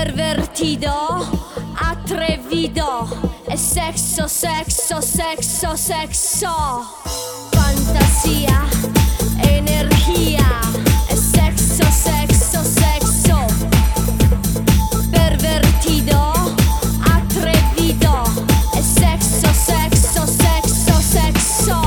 pervertido, atrevido. Es sexo, sexo, sexo, sexo. Fantasía, energía. Es sexo, sexo, sexo. Pervertido, atrevido. Es sexo, sexo, sexo, sexo.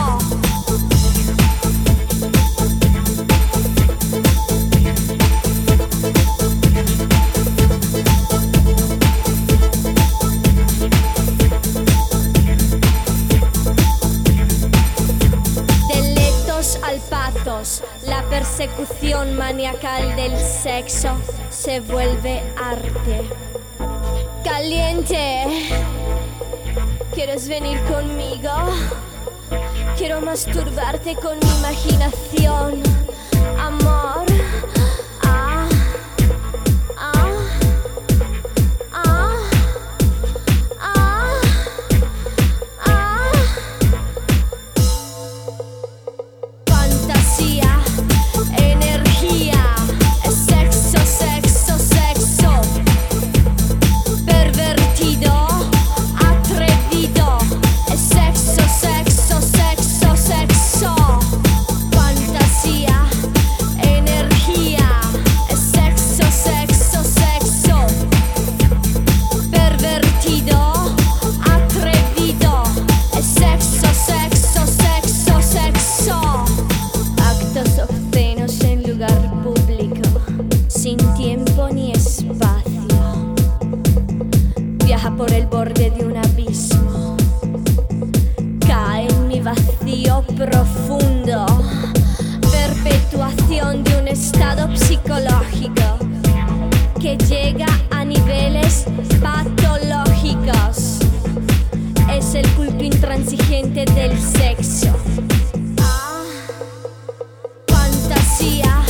Alpatos, la persecución maniacal del sexo se vuelve arte. Caliente, ¿quieres venir conmigo? Quiero masturbarte con mi imaginación, amor. Ah, ah, ah, ah, ah. Fantasía, energía, es sexo, sexo, sexo. Pervertido, atrevido, es sexo, sexo, sexo, sexo. Fantasía, energía, es sexo, sexo, sexo. Pervertido, atrevido, es sexo, sexo, sexo, sexo. Actos obscenos en lugar público, sin tiempo ni espacio. Viaja por el borde de un abismo, cae en mi vacío profundo. Perpetuación de un estado psicológico que llega a niveles patológicos. Es el culto intransigente del sexo. Fantasía,